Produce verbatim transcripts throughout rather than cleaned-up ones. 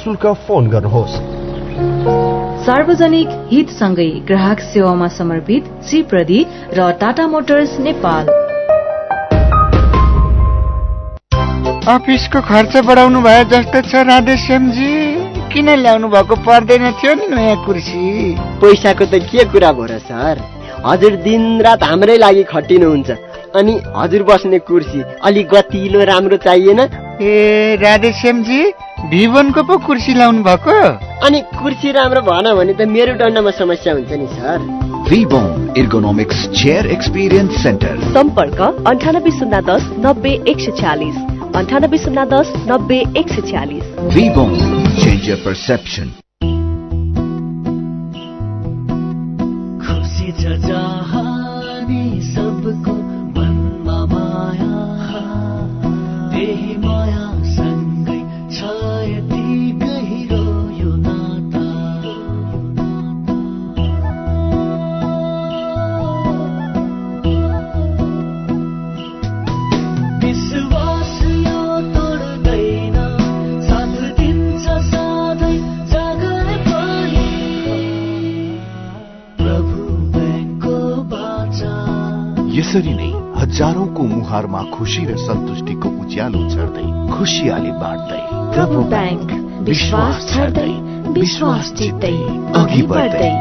निःशुल्क फोन गर्नुहोस्। सार्वजनिक हितसँगै ग्राहक सेवामा समर्पित श्री प्रदी र टाटा मोटर्स नेपाल। अफिसको खर्च बढाउनु भयो जस्तो छ राधेश्यामजी। किन ल्याउनु भएको पर्दैन थियो नि नयाँ कुर्सी? पैसाको त के कुरा भयो र सर, हजुर दिनरात हाम्रै लागि खटिनुहुन्छ, अनि हजुर बस्ने कुर्सी अलि गतिलो राम्रो चाहिएन? ए राधेश्यामजी, भिभनको पो कुर्सी ल्याउनु भएको? अनि कुर्सी राम्रो भएन भने त मेरो डन्डामा समस्या हुन्छ नि sir. Vibon Ergonomics Chair Experience Center. सम्पर्क अन्ठानब्बे शून्य दस नब्बे एक सय छ्यालिस अन्ठानब्बे शून्य दस नब्बे एक सय छ्यालिस। Vibon, change your perception. खुशी छ जहानी सबको मनमा माया, त्यही माया सँगै छ यति गहिरो यो नाता। विश्वास यो तोड्दैन, साथ दिन्छ सधैँ जागर पाए। प्रभु बैंकको बाचा। यसरी नै हजारौंको मुहारमा खुशी र सन्तुष्टिको उज्यालो छर्दै, खुशियाली बाँड्दै, प्रभु बैंक विश्वास छर्दै, विश्वास जित्दै, अघि बढ्दै।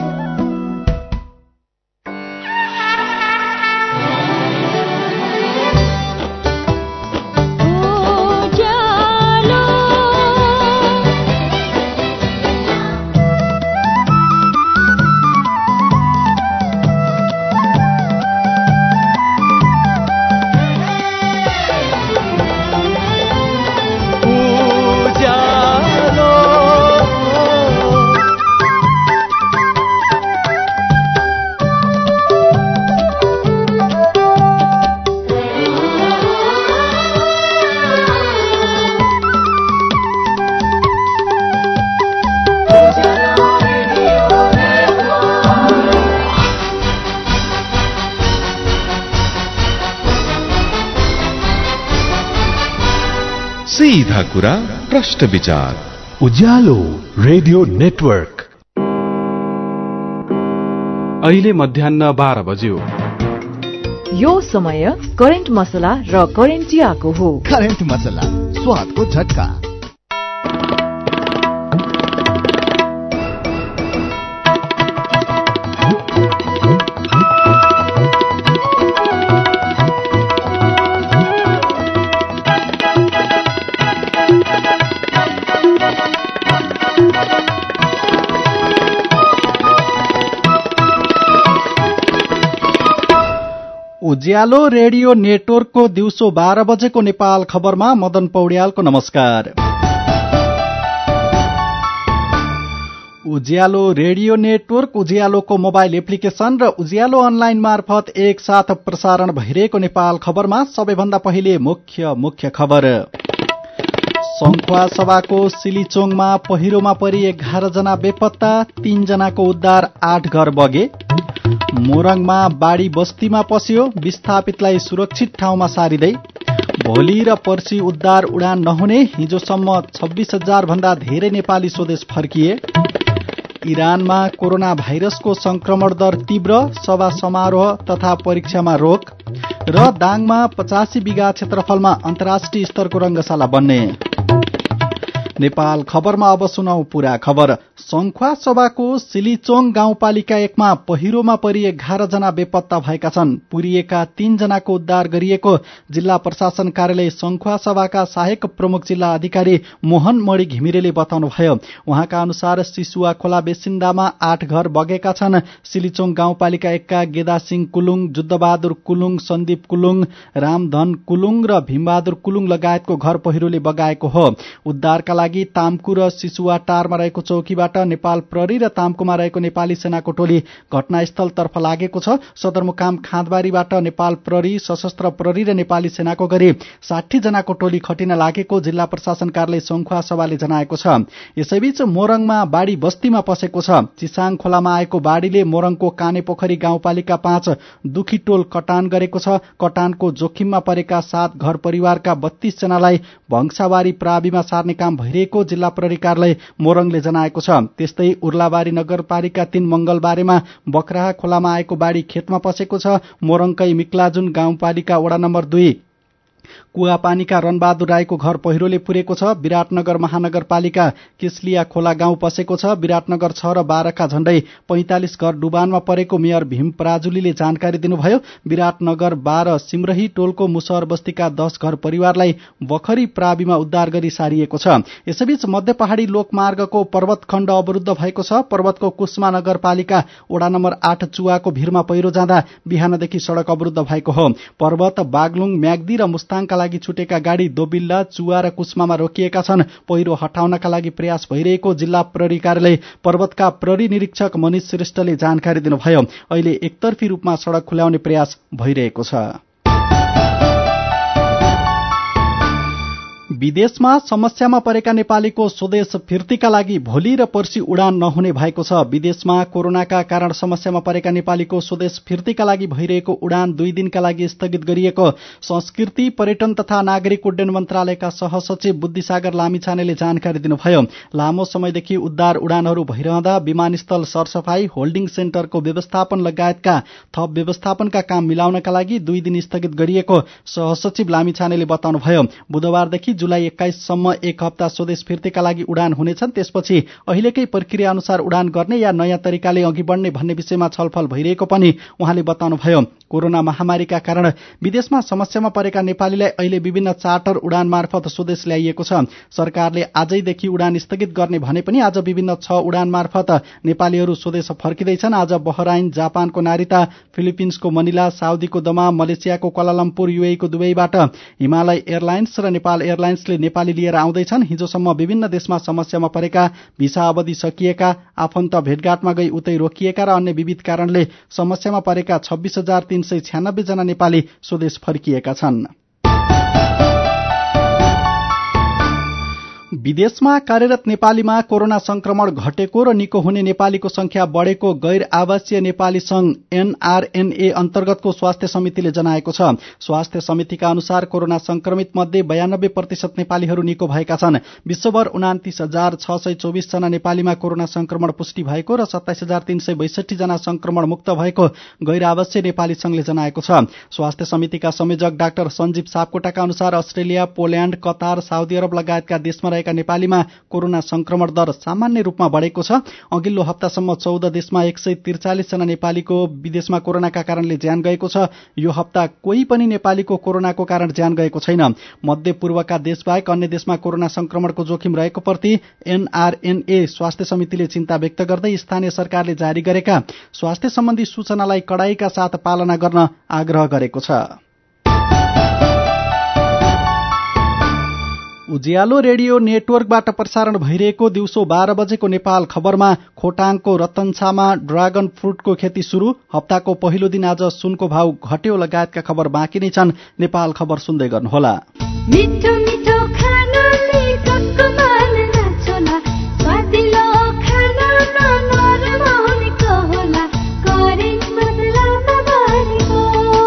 सीधा कुरा प्रश्न विचार। Ujyalo radio network. अहिले मध्याह्न बाह्र बज्यो। यो समय करेन्ट मसला र करेन्ट चियाको हो। करेन्ट मसला, स्वादको झट्का। उज्यालो रेडियो नेटवर्कको दिउँसो बाह्र बजेको नेपाल खबरमा मदन पौड्यालको नमस्कार। उज्यालो रेडियो नेटवर्क, उज्यालोको मोबाइल एप्लिकेशन र उज्यालो अनलाइन मार्फत एक साथ प्रसारण भइरहेको नेपाल खबरमा सबैभन्दा पहिले मुख्य मुख्य खबर। सङ्खुवा सभाको सिलिचोङमा पहिरोमा परि एघार जना बेपत्ता, तीन जनाको उद्धार, आठ घर बगे। मोरङमा बाढी बस्तीमा पस्यो, विस्थापितलाई सुरक्षित ठाउँमा सारिँदै। भोलि र पर्सि उद्धार उडान नहुने, हिजोसम्म छब्बीस हजार भन्दा धेरै नेपाली स्वदेश फर्किए। इरानमा कोरोना भाइरसको संक्रमण दर तीव्र, सभा समारोह तथा परीक्षामा रोक। र दाङमा पचासी बिघा क्षेत्रफलमा अन्तर्राष्ट्रिय स्तरको रंगशाला बन्ने। नेपाल खबरमा अब सुनौ पूरा खबर। सङ्खुवा सभाको सिलिचोङ गाउँपालिका एकमा पहिरोमा परि एघार जना बेपत्ता भएका छन्। पुरिएका तीन जनाको उद्धार गरिएको जिल्ला प्रशासन कार्यालय सङ्खुवा सभाका सहायक प्रमुख जिल्ला अधिकारी मोहन मणि घिमिरेले बताउनुभयो। उहाँका अनुसार सिसुवा खोला बेसिन्दामा आठ घर बगेका छन्। सिलिचोङ गाउँपालिका एकका गेदा सिंह कुलुङ, जुद्धबहादुर कुलुङ, सन्दीप कुलुङ, रामधन कुलुङ र भीमबहादुर कुलुङ लगायतको घर पहिरोले बगाएको हो। उद्धारका लागि तामकु र सिसुवा टारमा रहेको चौकीबाट नेपाल प्रहरी र तामकुमा रहेको नेपाली सेनाको टोली घटनास्थलतर्फ लागेको छ। सदरमुकाम खाँदबारीबाट नेपाल प्रहरी, सशस्त्र प्रहरी र नेपाली सेनाको गरी साठी जनाको टोली खटिन लागेको जिल्ला प्रशासन कार्यालय सङ्खुवा सभाले जनाएको छ। यसैबीच मोरङमा बाढी बस्तीमा पसेको छ। चिसाङ खोलामा आएको बाढीले मोरङको काने पोखरी गाउँपालिका पाँच दुखी टोल कटान गरेको छ। कटानको जोखिममा परेका सात घर परिवारका बत्तीस जनालाई भंसाबारी प्राविमा सार्ने काम भइरहेको भइरहेको जिल्ला प्रहरी कार्यालय मोरङले जनाएको छ। त्यस्तै उर्लाबारी नगरपालिका तीन मंगलबारेमा बक्राहा खोलामा आएको बाढी खेतमा पसेको छ। मोरङकै मिक्लाजुन गाउँपालिका वडा नम्बर दुई कुवापानीका रणबहादुर राईको घर पहिरोले पुरेको छ। विराटनगर महानगरपालिका किस्लिया खोला गाउँ पसेको छ। विराटनगर छ र बाह्रका झण्डै पैंतालिस घर डुबानमा परेको मेयर भीम पराजुलीले जानकारी दिनुभयो। विराटनगर बाह्र सिमरही टोलको मुसहर बस्तीका दस घर परिवारलाई बखरी प्राविमा उद्धार गरी सारिएको छ। यसैबीच मध्य पहाड़ी लोकमार्गको पर्वत खण्ड अवरुद्ध भएको छ। पर्वतको कुस्मा नगरपालिका वडा नम्बर आठ चुवाको भिरमा पहिरो जाँदा बिहानदेखि सड़क अवरुद्ध भएको हो। पर्वत बागलुङ म्याग्दी र मुस्ताङका लागि छुटेका गाड़ी दोबिल्ला चुवा र कुस्मामा रोकिएका छन्। पहिरो हटाउनका लागि प्रयास भइरहेको जिल्ला प्रहरी कार्यालय पर्वतका प्रहरी निरीक्षक मनिष श्रेष्ठले जानकारी दिनुभयो। अहिले एकतर्फी रूपमा सड़क खुल्याउने प्रयास भइरहेको छ। विदेशमा समस्यामा परेका नेपालीको स्वदेश फिर्तीका लागि भोलि र पर्सि उडान नहुने भएको छ। विदेशमा कोरोनाका कारण समस्यामा परेका नेपालीको स्वदेश फिर्तीका लागि भइरहेको उडान दुई दिनका लागि स्थगित गरिएको संस्कृति पर्यटन तथा नागरिक उड्डयन मन्त्रालयका सहसचिव बुद्धिसागर लामिछानेले जानकारी दिनुभयो। लामो समयदेखि उद्धार उडानहरू भइरहँदा विमानस्थल सरसफाई होल्डिङ सेन्टरको व्यवस्थापन लगायतका थप व्यवस्थापनका काम मिलाउनका लागि दुई दिन स्थगित गरिएको सहसचिव लामिछानेले बताउनुभयो। बुधबारदेखि जुलाई एक्काइससम्म एक हप्ता स्वदेश फिर्तीका लागि उडान हुनेछन्। त्यसपछि अहिलेकै प्रक्रिया अनुसार उडान गर्ने या नयाँ तरिकाले अघि बढ्ने भन्ने विषयमा छलफल भइरहेको पनि उहाँले बताउनुभयो। कोरोना महामारीका कारण विदेशमा समस्यामा परेका नेपालीलाई अहिले विभिन्न चार्टर उडान मार्फत स्वदेश ल्याइएको छ। सरकारले आजैदेखि उडान स्थगित गर्ने भने पनि आज विभिन्न छ उडान मार्फत नेपालीहरू स्वदेश फर्किँदैछन्। आज बहराइन, जापानको नारिता, फिलिपिन्सको मनिला, साउदीको दमाम, मलेसियाको क्वालालम्पुर, युएईको दुबईबाट हिमालय एयरलाइन्स र नेपाल एयरलाइन्सले नेपाली लिएर आउँदैछन्। हिजोसम्म विभिन्न देशमा समस्यामा परेका, भिसा अवधि सकिएका, आफन्त भेटघाटमा गई उतै रोकिएका र अन्य विविध कारणले समस्यामा परेका छब्बीस हजार तीन सय छ्यानब्बे जना नेपाली स्वदेश फर्किएका छन्। विदेशमा कार्यरत नेपालीमा कोरोना संक्रमण घटेको र निको हुने नेपालीको संख्या बढ़ेको गैर आवासीय नेपाली संघ एनआरएनए अन्तर्गतको स्वास्थ्य समितिले जनाएको छ। स्वास्थ्य समितिका अनुसार कोरोना संक्रमित मध्ये बयानब्बे प्रतिशत नेपालीहरू निको भएका छन्। विश्वभर उनातिस हजार छ सय चौबिस जना नेपालीमा कोरोना संक्रमण पुष्टि भएको र सत्ताइस हजार तीन सय बैसठी जना संक्रमण मुक्त भएको गैर आवासीय नेपाली संघले जनाएको छ। स्वास्थ्य समितिका संयोजक डाक्टर सञ्जीव सापकोटाका अनुसार Australia, Poland, Qatar, Saudi Arab लगायतका देशमा रहेका नेपालीमा कोरोना संक्रमण दर सामान्य रूपमा बढ़ेको छ। अघिल्लो हप्तासम्म चौध देशमा एक सय त्रिचालिस जना नेपालीको विदेशमा कोरोनाका कारणले ज्यान गएको छ। यो हप्ता कोही पनि नेपालीको कोरोनाको कारण ज्यान गएको छैन। मध्य पूर्वका देशबाहेक अन्य देशमा कोरोना संक्रमणको जोखिम रहेको प्रति एनआरएनए स्वास्थ्य समितिले चिन्ता व्यक्त गर्दै स्थानीय सरकारले जारी गरेका स्वास्थ्य सम्बन्धी सूचनालाई कडाईका साथ पालना गर्न आग्रह गरेको छ। उज्यालो रेडियो नेटवर्कबाट प्रसारण भइरहेको दिउँसो बाह्र बजेको नेपाल खबरमा खोटाङको रतनछामा ड्रागन फ्रूटको खेती शुरू, हप्ताको पहिलो दिन आज सुनको भाव घट्यो लगायतका खबर बाँकी नै छन्। नेपाल खबर सुन्दै गर्नुहोला। मिठो मिठो खानाले कक्को मान नाचोला, स्वादिलो खानामा नरम हुनेको होला, करेन्ट मसला नभरेको,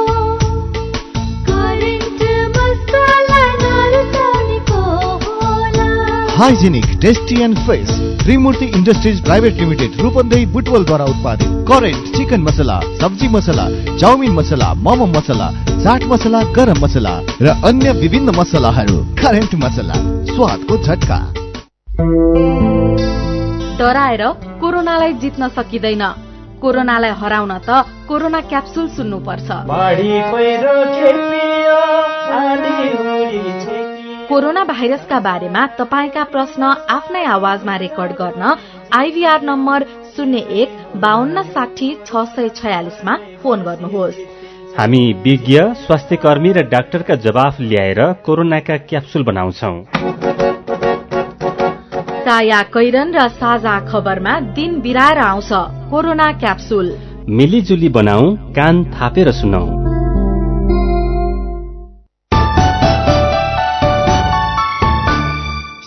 करेन्ट मसला नरसानेको होला। Hygienic, tasty and fresh Trimurti industries private limited Rupandehi बुटवलद्वारा उत्पादित करेन्ट चिकन मसला, सब्जी मसला, चाउमिन मसला, मोमो मसला, चाट मसला, गरम मसला र अन्य विभिन्न मसलाहरू। करेन्ट मसला, स्वादको झट्का। डराएर कोरोनालाई जित्न सकिँदैन। कोरोनालाई हराउन त कोरोना क्याप्सुल सुन्नुपर्छ। कोरोना भाइरसका बारेमा तपाईका प्रश्न आफ्नै आवाजमा रेकर्ड गर्न आइभीआर नम्बर शून्य एक बाहन्न साठी छ सय छयालिसमा फोन गर्नुहोस्। हामी विज्ञ, स्वास्थ्य कर्मी र डाक्टरका जवाफ ल्याएर कोरोनाका क्याप्सुल बनाउँछौ। साया कैरन र साझा खबरमा दिन बिराएर आउँछ कोरोना क्याप्सुल। मिलिजुली बनाऊ, कान थापेर सुनौ।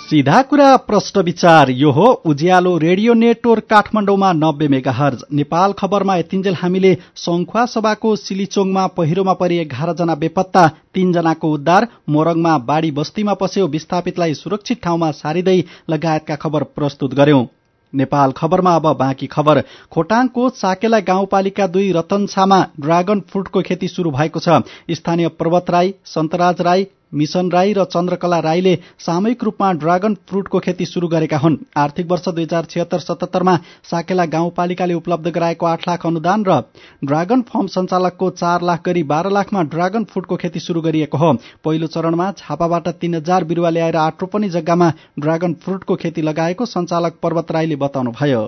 सीधा कुरा प्रश्न विचार यो हो उज्यालो रेडियो नेटवर्क काठमाडौँमा नब्बे मेगाहर्ज। नेपाल खबरमा यतिन्जेल हामीले सङ्खुवा सभाको सिलिचोङमा पहिरोमा परि एघार जना बेपत्ता, तीन जनाको उद्धार, मोरङमा बाढी बस्तीमा पस्यो विस्थापितलाई सुरक्षित ठाउँमा सारिँदै लगायतका खबर प्रस्तुत गर्यौं। नेपाल खबरमा अब बाँकी खबर। खोटाङको साकेला गाउँपालिका दुई रतनछामा ड्रागन फ्रुटको खेती शुरू भएको छ। स्थानीय पर्वत राई, सन्तराज राई, मिशन राई र चन्द्रकला राईले सामूहिक रूपमा ड्रागन फ्रुटको खेती शुरू गरेका हुन्। आर्थिक वर्ष दुई हजार छिहत्तर सतहत्तरमा साकेला गाउँपालिकाले उपलब्ध गराएको आठ लाख अनुदान र ड्रागन फार्म सञ्चालकको चार लाख गरी बाह्र लाखमा ड्रागन फ्रुटको खेती शुरू गरिएको हो। पहिलो चरणमा झापाबाट तीन हजार बिरुवा ल्याएर आठ रोपनी जग्गामा ड्रागन फ्रुटको खेती लगाएको सञ्चालक पर्वत राईले बताउनुभयो।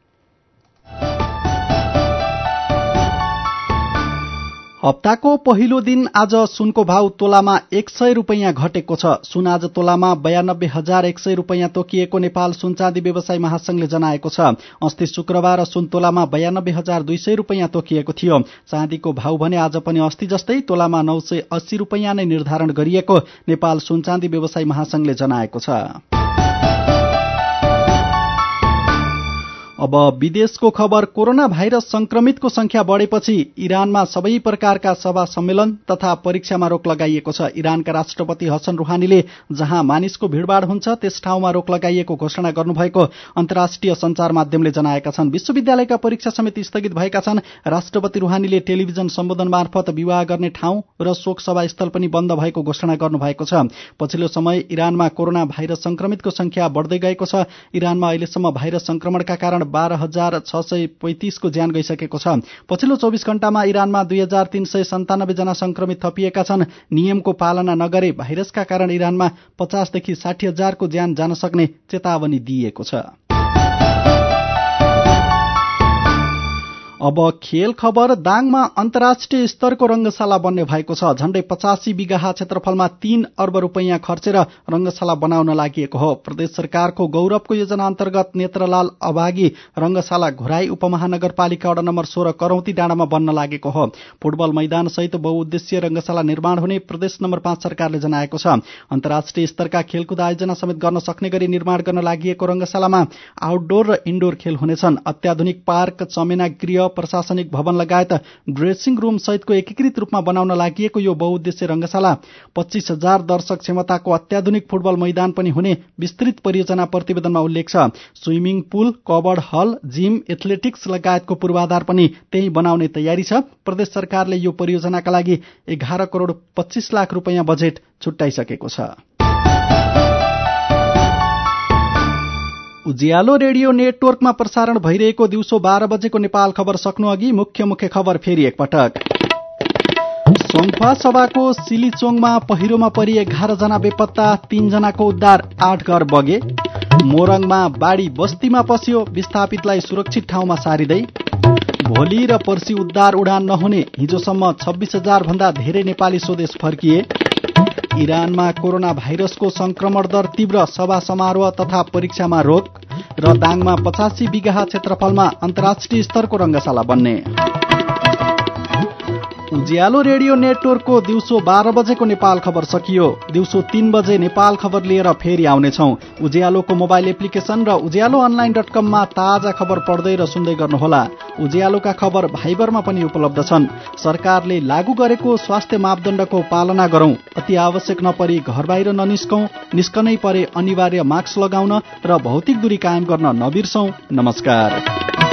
हप्ताको पहिलो दिन आज सुनको भाव तोलामा एक सय रूपियाँ घटेको छ। सुन आज तोलामा बयानब्बे हजार एक सय रूपियाँ तोकिएको नेपाल सुनचाँदी व्यवसायी महासंघले जनाएको छ। अस्ति शुक्रबार सुन तोलामा बयानब्बे हजार दुई सय रूपियाँ तोकिएको थियो। चाँदीको भाव भने आज पनि अस्ति जस्तै तोलामा नौ सय अस्सी रूपियाँ नै निर्धारण गरिएको नेपाल सुनचाँदी व्यवसायी महासंघले जनाएको छ। अब विदेशको खबर। कोरोना भाइरस संक्रमितको संख्या बढेपछि इरानमा सबै प्रकारका सभा सम्मेलन तथा परीक्षामा रोक लगाइएको छ। इरानका राष्ट्रपति हसन रुहानीले जहाँ मानिसको भीड़भाड़ हुन्छ त्यस ठाउँमा रोक लगाइएको घोषणा गर्नुभएको अन्तर्राष्ट्रिय संचार माध्यमले जनाएका छन्। विश्वविद्यालयका परीक्षा समेत स्थगित भएका छन्। राष्ट्रपति रुहानीले टेलिभिजन सम्बोधन मार्फत विवाह गर्ने ठाउँ र शोक सभा स्थल पनि बन्द भएको घोषणा गर्नुभएको छ। पछिल्लो समय इरानमा कोरोना भाइरस संक्रमितको संख्या बढ्दै गएको छ। इरानमा अहिलेसम्म भाइरस संक्रमणका कारण बाह्र हजार छ सय पैंतिसको ज्यान गइसकेको छ। पछिल्लो चौबिस घण्टामा इरानमा दुई हजार तीन सय सन्तानब्बे जना संक्रमित थपिएका छन्। नियमको पालना नगरे भाइरसका कारण इरानमा पचासदेखि साठी हजारको ज्यान जान सक्ने चेतावनी दिइएको छ। अब खेल खबर। दाङमा अन्तर्राष्ट्रिय स्तरको रंगशाला बन्ने भएको छ। झण्डै पचासी बिघा क्षेत्रफलमा तीन अर्ब रूपियाँ खर्चेर रंगशाला बनाउन लागि हो। प्रदेश सरकारको गौरवको योजना अन्तर्गत नेत्रलाल अभागी रंगशाला घोराई उपमहानगरपालिका वडा नम्बर सोह्र करौती डाँडामा बन्न लागेको हो। फुटबल मैदान सहित बहुउद्देश्य रंगशाला निर्माण हुने प्रदेश नम्बर पाँच सरकारले जनाएको छ। अन्तर्राष्ट्रिय स्तरका खेलकुद आयोजना समेत गर्न सक्ने गरी निर्माण गर्न लागि रंगशालामा आउटडोर र इन्डोर खेल हुनेछन्। अत्याधुनिक पार्क, चमेना गृह, प्रशासनिक भवन लगायत ड्रेसिङ रूम सहितको एकीकृत रूपमा बनाउन लागि यो बहुउद्देश्य रंगशाला पच्चीस हजार दर्शक क्षमताको अत्याधुनिक फुटबल मैदान पनि हुने विस्तृत परियोजना प्रतिवेदनमा उल्लेख छ। Swimming pool, covered hall, gym, athletics लगायतको पूर्वाधार पनि त्यही बनाउने तयारी छ। प्रदेश सरकारले यो परियोजनाका लागि एघार करोड़ पच्चीस लाख रूपियाँ बजेट छुट्याइसकेको छ। उज्यालो रेडियो नेटवर्कमा प्रसारण भइरहेको दिउँसो बाह्र बजेको नेपाल खबर सक्नु अघि मुख्य मुख्य खबर फेरि एकपटक। सङ्खुवा सभाको सिलिचोङमा पहिरोमा परि एघार जना बेपत्ता, तीन जनाको उद्धार, आठ घर बगे। मोरङमा बाढी बस्तीमा पस्यो विस्थापितलाई सुरक्षित ठाउँमा सारिँदै। भोलि र पर्सि उद्धार उडान नहुने हिजोसम्म छब्बीस हजार भन्दा धेरै नेपाली स्वदेश फर्किए। इरानमा कोरोना भाइरसको संक्रमण दर तीव्र, सभा समारोह तथा परीक्षामा रोक। र दाङमा पचासी बिघा क्षेत्रफलमा अन्तर्राष्ट्रिय स्तरको रंगशाला बन्ने। उज्यालो रेडियो नेटवर्कको दिउँसो बाह्र बजेको नेपाल खबर सकियो। दिउँसो तीन बजे नेपाल खबर लिएर फेरि आउनेछौं। उज्यालोको मोबाइल एप्लिकेशन र उज्यालो अनलाइन डट कममा ताजा खबर पढ्दै र सुन्दै गर्नुहोला। उज्यालोका खबर भाइबरमा पनि उपलब्ध छन्। सरकारले लागू गरेको स्वास्थ्य मापदण्डको पालना गरौं। अति आवश्यक नपरी घर बाहिर ननिस्कौं। निस्कनै परे अनिवार्य मास्क लगाउन र भौतिक दूरी कायम गर्न नबिर्सौं। नमस्कार।